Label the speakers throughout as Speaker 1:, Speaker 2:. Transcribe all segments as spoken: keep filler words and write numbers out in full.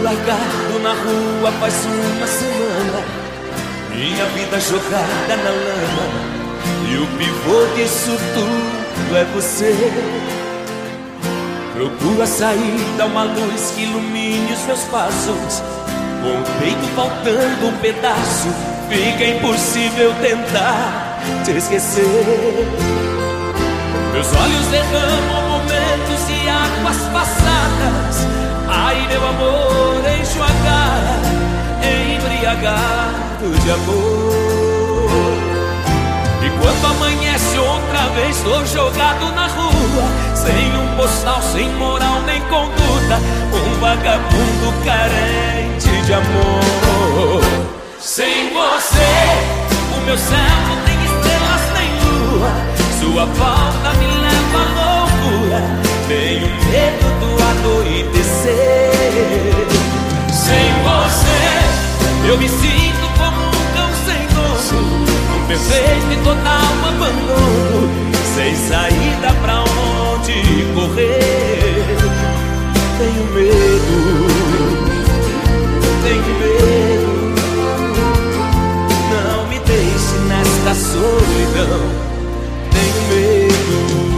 Speaker 1: largado na rua faz uma semana, minha vida jogada na lama, e o pivô disso tudo é você. Procuro a saída, uma luz que ilumine os meus passos. Com o peito faltando um pedaço, fica impossível tentar te esquecer. Meus olhos derramam momentos de águas passadas. Ai, meu amor, encho a cara, embriagado de amor. E quando amanhece outra vez, tô jogado na rua, sem um postal, sem moral nem conduta, um vagabundo carente de amor. Sem você, o meu céu não tem estrelas nem lua, sua falta me leva à loucura, tenho medo do anoitecer. Sem você, eu me sinto como um cão sem dono, um perfeito e total abandono, sem saída pra onde correr. Tenho medo, tenho medo, não me deixe nesta solidão. Tenho medo.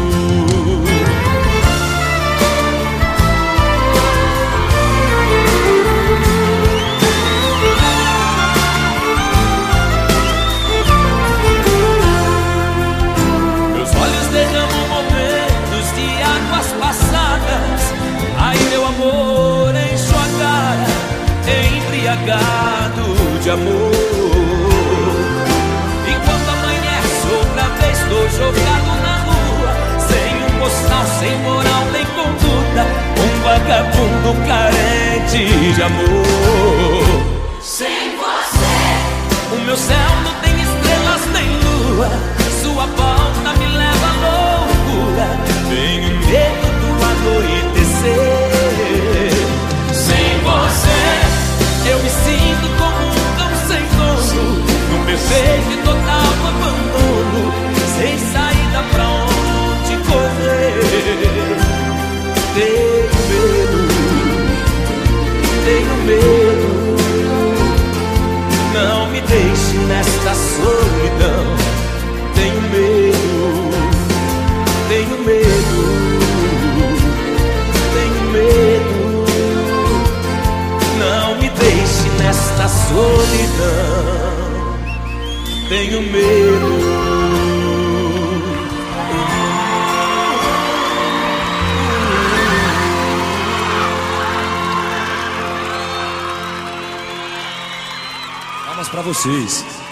Speaker 1: Meus olhos derramam momentos de águas passadas. Ai, meu amor, encho a cara, embriagado de amor. E quando amanhece outra vez, tô jogado na rua, sem um postal, sem moral nem conduta, um vagabundo carente de amor. Sem você, o meu céu não tem estrelas nem lua, sua falta me leva à loucura, tenho medo do anoitecer. Sem você, eu me sinto como um cão sem dono, num perfeito e total abandono, sem saída pra onde correr. Tenho medo, tenho medo, não me deixe nesta solidão. Tenho medo, tenho medo, tenho medo, não me deixe nesta solidão. Tenho medo. Palmas pra vocês.